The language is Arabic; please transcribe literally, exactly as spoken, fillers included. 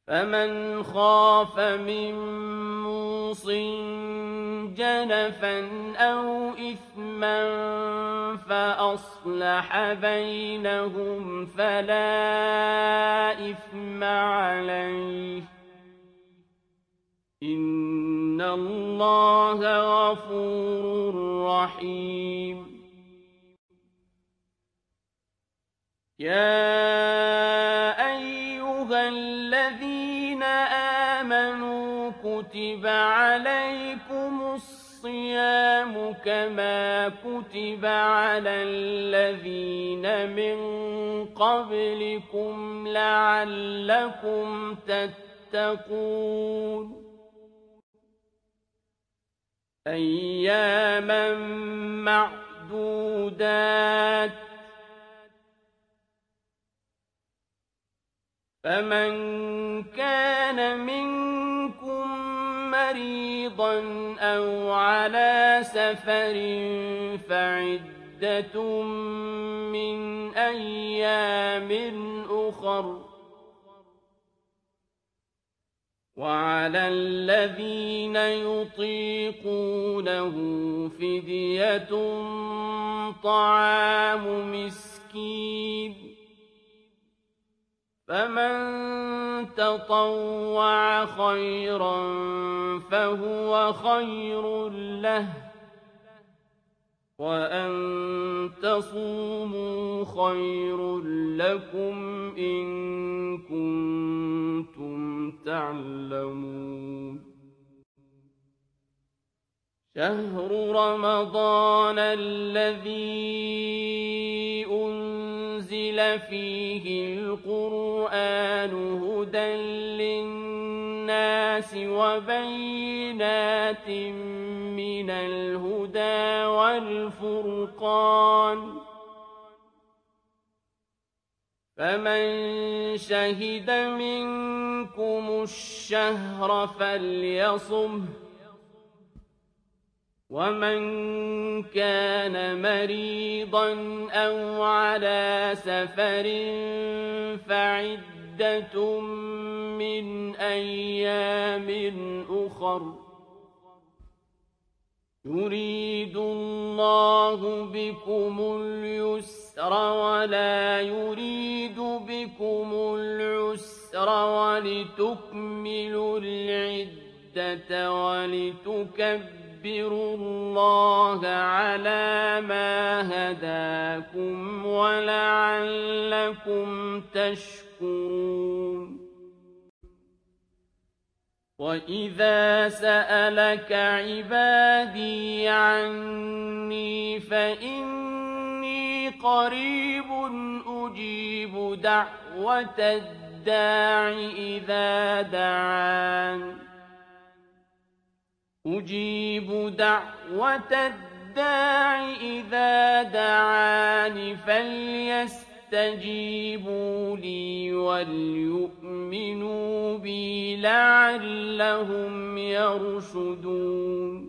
فمن خاف من موص جنفا أو إثما فأصلح بينهم فلا إثم عليه إن الله غفور رحيم يا أيها الذين آمنوا كتب عليكم الصيام كما كتب على الذين من قبلكم لعلكم تتقون أياما معدودات فمن كان منكم مريضا أو على سفر فعدة من أيام أخر وعلى الذين يطيقونه فدية طعام مسكين فمن تطوع خيرا فهو خير له وأن تصوموا خير لكم إن كنتم تعلمون شهر رمضان الذي أنزل فيه القرآن هدى للناس وبينات من الهدى والفرقان فمن شهد منكم الشهر فليصمه ومن كان مريضا أو على سفر فعدة من أيام أخر يريد الله بكم اليسر ولا يريد بكم العسر ولتكملوا العدة ولتكبروا اذكروا الله على ما هداكم ولعلكم تشكرون وإذا سألك عبادي عني فإني قريب أجيب دعوة الداع إذا دعان أجيب دعوة الداع إذا دعان فليستجيبوا لي وليؤمنوا بي لعلهم يرشدون